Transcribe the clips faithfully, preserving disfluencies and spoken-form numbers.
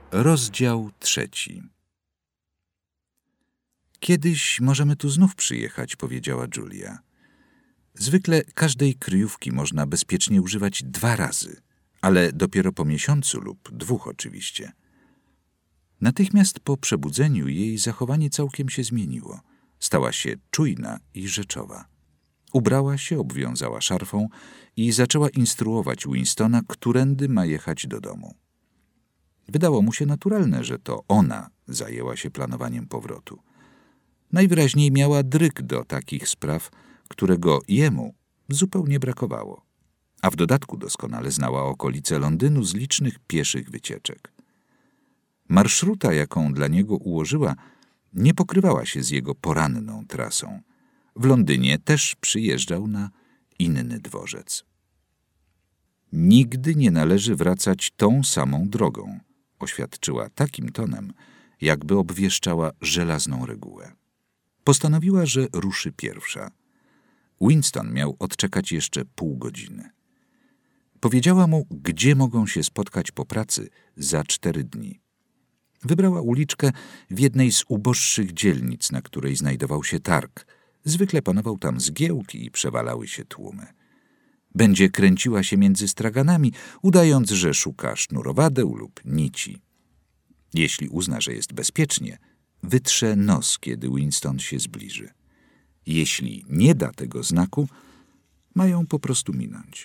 Rozdział trzeci. Kiedyś możemy tu znów przyjechać, powiedziała Julia. Zwykle każdej kryjówki można bezpiecznie używać dwa razy, ale dopiero po miesiącu lub dwóch oczywiście. Natychmiast po przebudzeniu jej zachowanie całkiem się zmieniło. Stała się czujna i rzeczowa. Ubrała się, obwiązała szarfą i zaczęła instruować Winstona, którędy ma jechać do domu. Wydało mu się naturalne, że to ona zajęła się planowaniem powrotu. Najwyraźniej miała dryg do takich spraw, którego jemu zupełnie brakowało. A w dodatku doskonale znała okolice Londynu z licznych pieszych wycieczek. Marszruta, jaką dla niego ułożyła, nie pokrywała się z jego poranną trasą. W Londynie też przyjeżdżał na inny dworzec. Nigdy nie należy wracać tą samą drogą, oświadczyła takim tonem, jakby obwieszczała żelazną regułę. Postanowiła, że ruszy pierwsza. Winston miał odczekać jeszcze pół godziny. Powiedziała mu, gdzie mogą się spotkać po pracy za cztery dni. Wybrała uliczkę w jednej z uboższych dzielnic, na której znajdował się targ. Zwykle panował tam zgiełk i przewalały się tłumy. Będzie kręciła się między straganami, udając, że szuka sznurowadeł lub nici. Jeśli uzna, że jest bezpiecznie, wytrze nos, kiedy Winston się zbliży. Jeśli nie da tego znaku, mają po prostu minąć.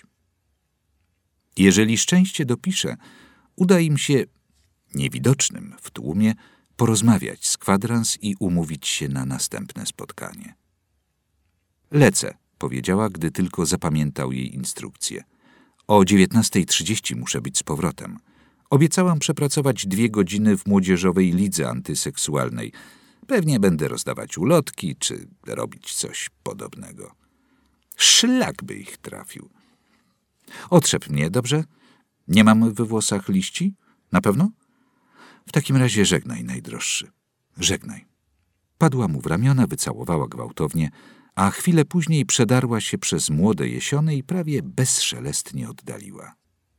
Jeżeli szczęście dopisze, uda im się, niewidocznym w tłumie, porozmawiać z kwadrans i umówić się na następne spotkanie. Lecę, powiedziała, gdy tylko zapamiętał jej instrukcję. O dziewiętnastej trzydzieści muszę być z powrotem. Obiecałam przepracować dwie godziny w młodzieżowej lidze antyseksualnej. Pewnie będę rozdawać ulotki, czy robić coś podobnego. Szlak by ich trafił. Otrzep mnie, dobrze? Nie mam we włosach liści? Na pewno? W takim razie żegnaj, najdroższy. Żegnaj. Padła mu w ramiona, wycałowała gwałtownie, a chwilę później przedarła się przez młode jesiony i prawie bezszelestnie oddaliła.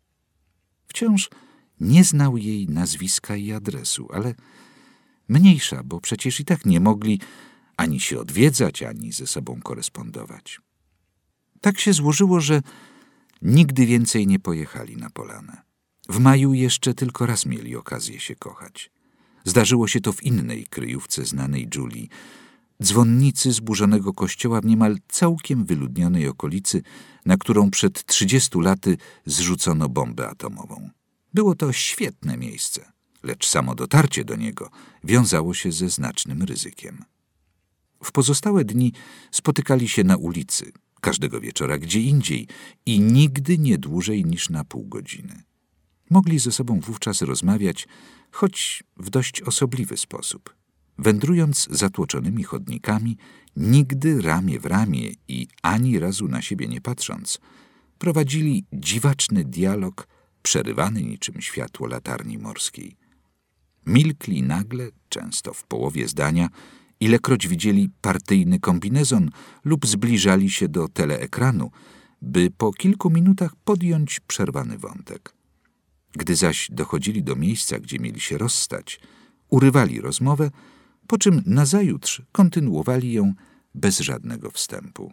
Wciąż nie znał jej nazwiska i adresu, ale mniejsza, bo przecież i tak nie mogli ani się odwiedzać, ani ze sobą korespondować. Tak się złożyło, że nigdy więcej nie pojechali na Polanę. W maju jeszcze tylko raz mieli okazję się kochać. Zdarzyło się to w innej kryjówce znanej Julii, dzwonnicy zburzonego kościoła w niemal całkiem wyludnionej okolicy, na którą przed trzydziestu laty zrzucono bombę atomową. Było to świetne miejsce, lecz samo dotarcie do niego wiązało się ze znacznym ryzykiem. W pozostałe dni spotykali się na ulicy, każdego wieczora gdzie indziej i nigdy nie dłużej niż na pół godziny. Mogli ze sobą wówczas rozmawiać, choć w dość osobliwy sposób. Wędrując zatłoczonymi chodnikami, nigdy ramię w ramię i ani razu na siebie nie patrząc, prowadzili dziwaczny dialog, przerywany niczym światło latarni morskiej. Milkli nagle, często w połowie zdania, ilekroć widzieli partyjny kombinezon lub zbliżali się do teleekranu, by po kilku minutach podjąć przerwany wątek. Gdy zaś dochodzili do miejsca, gdzie mieli się rozstać, urywali rozmowę, po czym nazajutrz kontynuowali ją bez żadnego wstępu.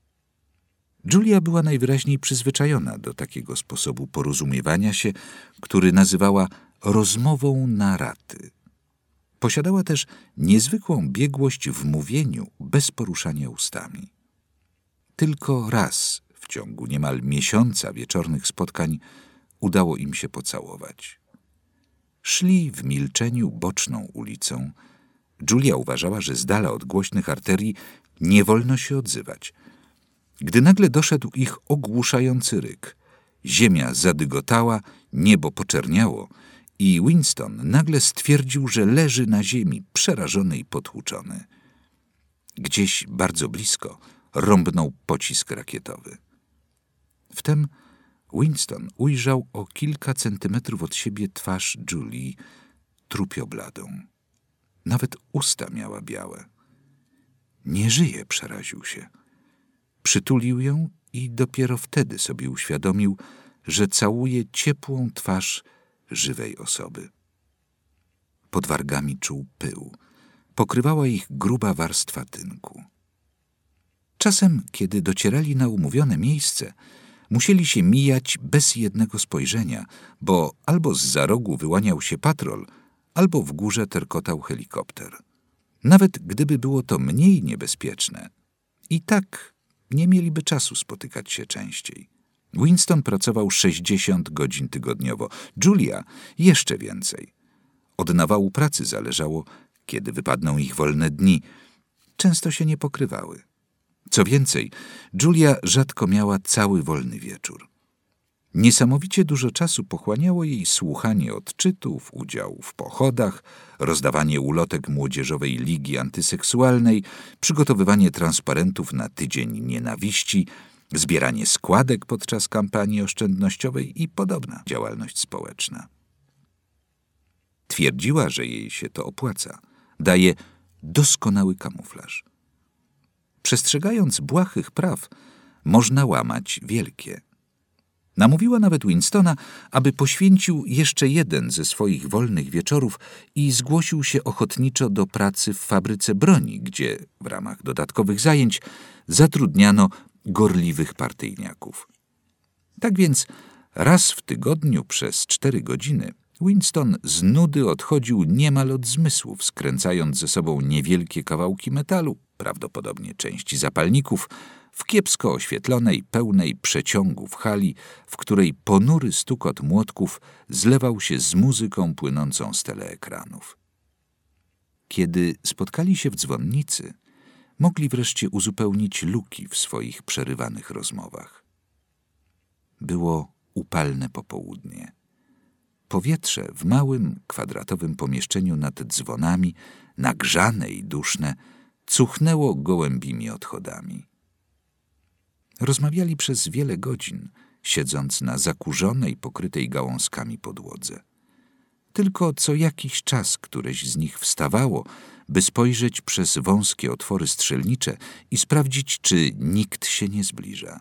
Julia była najwyraźniej przyzwyczajona do takiego sposobu porozumiewania się, który nazywała rozmową na raty. Posiadała też niezwykłą biegłość w mówieniu bez poruszania ustami. Tylko raz w ciągu niemal miesiąca wieczornych spotkań udało im się pocałować. Szli w milczeniu boczną ulicą. Julia uważała, że z dala od głośnych arterii nie wolno się odzywać. Gdy nagle doszedł ich ogłuszający ryk, ziemia zadygotała, niebo poczerniało i Winston nagle stwierdził, że leży na ziemi, przerażony i potłuczony. Gdzieś bardzo blisko rąbnął pocisk rakietowy. Wtem Winston ujrzał o kilka centymetrów od siebie twarz Julii, trupiobladą. Nawet usta miała białe. Nie żyje, przeraził się. Przytulił ją i dopiero wtedy sobie uświadomił, że całuje ciepłą twarz żywej osoby. pod wargami czuł pył. Pokrywała ich gruba warstwa tynku. Czasem, kiedy docierali na umówione miejsce, musieli się mijać bez jednego spojrzenia, bo albo zza rogu wyłaniał się patrol, albo w górze terkotał helikopter. Nawet gdyby było to mniej niebezpieczne, i tak nie mieliby czasu spotykać się częściej. Winston pracował sześćdziesiąt godzin tygodniowo, Julia jeszcze więcej. Od nawału pracy zależało, kiedy wypadną ich wolne dni. Często się nie pokrywały. Co więcej, Julia rzadko miała cały wolny wieczór. Niesamowicie dużo czasu pochłaniało jej słuchanie odczytów, udział w pochodach, rozdawanie ulotek Młodzieżowej Ligi Antyseksualnej, przygotowywanie transparentów na Tydzień Nienawiści, zbieranie składek podczas kampanii oszczędnościowej i podobna działalność społeczna. Twierdziła, że jej się to opłaca. Daje doskonały kamuflaż. Przestrzegając błahych praw, można łamać wielkie. Namówiła nawet Winstona, aby poświęcił jeszcze jeden ze swoich wolnych wieczorów i zgłosił się ochotniczo do pracy w fabryce broni, gdzie w ramach dodatkowych zajęć zatrudniano gorliwych partyjniaków. Tak więc raz w tygodniu przez cztery godziny Winston z nudy odchodził niemal od zmysłów, skręcając ze sobą niewielkie kawałki metalu, prawdopodobnie części zapalników, w kiepsko oświetlonej, pełnej przeciągów hali, w której ponury stukot młotków zlewał się z muzyką płynącą z teleekranów. Kiedy spotkali się w dzwonnicy, mogli wreszcie uzupełnić luki w swoich przerywanych rozmowach. Było upalne popołudnie. Powietrze w małym, kwadratowym pomieszczeniu nad dzwonami, nagrzane i duszne, cuchnęło gołębimi odchodami. Rozmawiali przez wiele godzin, siedząc na zakurzonej, pokrytej gałązkami podłodze. Tylko co jakiś czas któreś z nich wstawało, by spojrzeć przez wąskie otwory strzelnicze i sprawdzić, czy nikt się nie zbliża.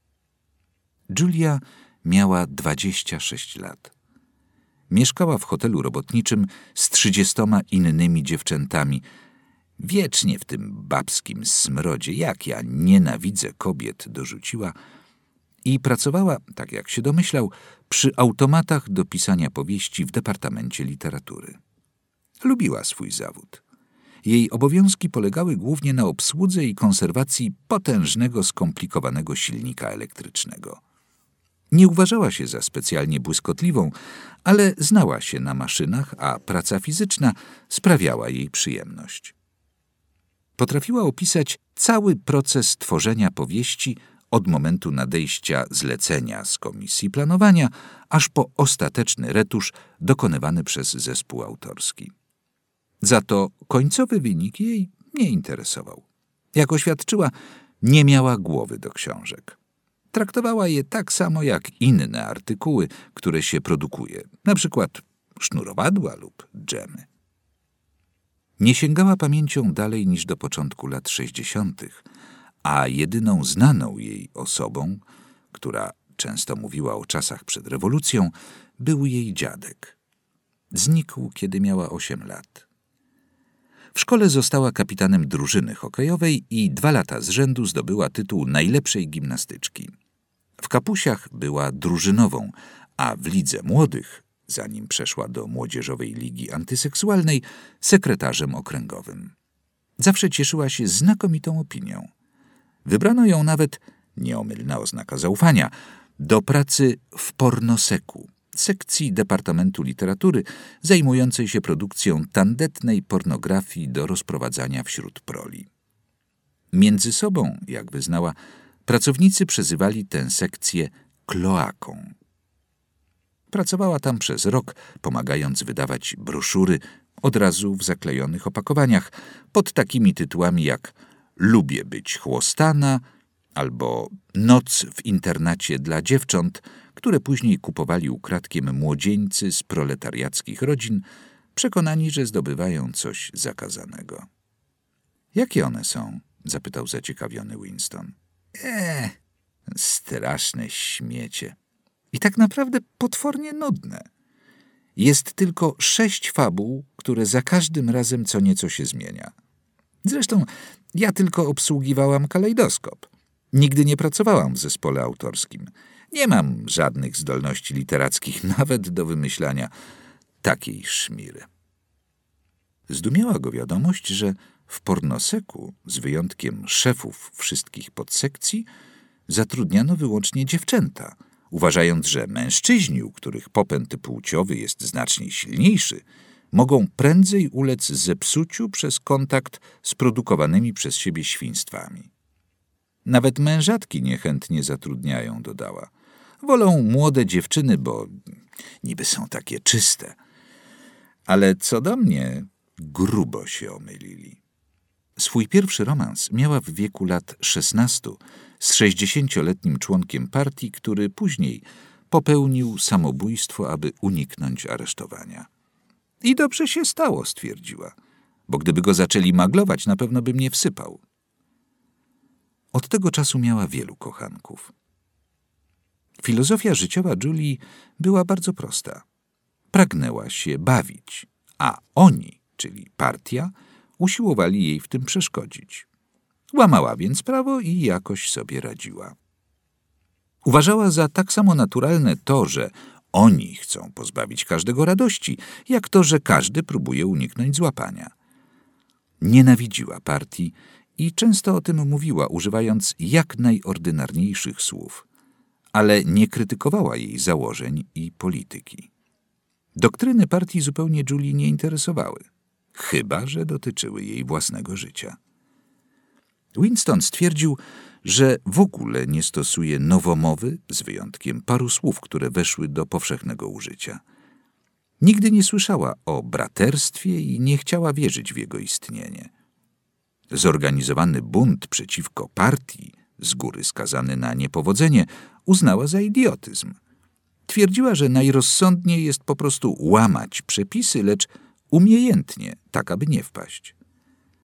Julia miała dwadzieścia sześć lat. Mieszkała w hotelu robotniczym z trzydziestoma innymi dziewczętami, wiecznie w tym babskim smrodzie, jak ja nienawidzę kobiet, dorzuciła, i pracowała, tak jak się domyślał, przy automatach do pisania powieści w Departamencie Literatury. Lubiła swój zawód. Jej obowiązki polegały głównie na obsłudze i konserwacji potężnego, skomplikowanego silnika elektrycznego. Nie uważała się za specjalnie błyskotliwą, ale znała się na maszynach, a praca fizyczna sprawiała jej przyjemność. Potrafiła opisać cały proces tworzenia powieści od momentu nadejścia zlecenia z komisji planowania, aż po ostateczny retusz dokonywany przez zespół autorski. Za to końcowy wynik jej nie interesował. Jak oświadczyła, nie miała głowy do książek. Traktowała je tak samo jak inne artykuły, które się produkuje, na przykład sznurowadła lub dżemy. Nie sięgała pamięcią dalej niż do początku lat sześćdziesiątych, a jedyną znaną jej osobą, która często mówiła o czasach przed rewolucją, był jej dziadek. Znikł, kiedy miała osiem lat. W szkole została kapitanem drużyny hokejowej i dwa lata z rzędu zdobyła tytuł najlepszej gimnastyczki. W kapusiach była drużynową, a w lidze młodych, zanim przeszła do Młodzieżowej Ligi Antyseksualnej, sekretarzem okręgowym. Zawsze cieszyła się znakomitą opinią. Wybrano ją nawet, nieomylna oznaka zaufania, do pracy w Pornoseku, sekcji Departamentu Literatury zajmującej się produkcją tandetnej pornografii do rozprowadzania wśród proli. Między sobą, jak wyznała, pracownicy przezywali tę sekcję kloaką. Pracowała tam przez rok, pomagając wydawać broszury od razu w zaklejonych opakowaniach pod takimi tytułami jak „Lubię być chłostana” albo „Noc w internacie dla dziewcząt”, które później kupowali ukradkiem młodzieńcy z proletariackich rodzin, przekonani, że zdobywają coś zakazanego. „Jakie one są?” zapytał zaciekawiony Winston. „Eee, straszne śmiecie. I tak naprawdę potwornie nudne. jest tylko sześć fabuł, które za każdym razem co nieco się zmienia. Zresztą ja tylko obsługiwałam kalejdoskop. Nigdy nie pracowałam w zespole autorskim. Nie mam żadnych zdolności literackich, nawet do wymyślania takiej szmiry. Zdumiała go wiadomość, że w Pornoseku, z wyjątkiem szefów wszystkich podsekcji, zatrudniano wyłącznie dziewczęta, uważając, że mężczyźni, u których popęd płciowy jest znacznie silniejszy, mogą prędzej ulec zepsuciu przez kontakt z produkowanymi przez siebie świństwami. Nawet mężatki niechętnie zatrudniają, dodała. Wolą młode dziewczyny, bo niby są takie czyste. Ale co do mnie, grubo się omylili. Swój pierwszy romans miała w wieku lat szesnastu z sześćdziesięcioletnim członkiem partii, który później popełnił samobójstwo, aby uniknąć aresztowania. I dobrze się stało, stwierdziła, bo gdyby go zaczęli maglować, na pewno by mnie wsypał. Od tego czasu miała wielu kochanków. Filozofia życiowa Julii była bardzo prosta. Pragnęła się bawić, a oni, czyli partia, usiłowali jej w tym przeszkodzić. Łamała więc prawo i jakoś sobie radziła. Uważała za tak samo naturalne to, że oni chcą pozbawić każdego radości, jak to, że każdy próbuje uniknąć złapania. Nienawidziła partii i często o tym mówiła, używając jak najordynarniejszych słów, ale nie krytykowała jej założeń i polityki. Doktryny partii zupełnie Julii nie interesowały, chyba że dotyczyły jej własnego życia. Winston stwierdził, że w ogóle nie stosuje nowomowy, z wyjątkiem paru słów, które weszły do powszechnego użycia. Nigdy nie słyszała o braterstwie i nie chciała wierzyć w jego istnienie. Zorganizowany bunt przeciwko partii, z góry skazany na niepowodzenie, uznała za idiotyzm. Twierdziła, że najrozsądniej jest po prostu łamać przepisy, lecz umiejętnie, tak aby nie wpaść.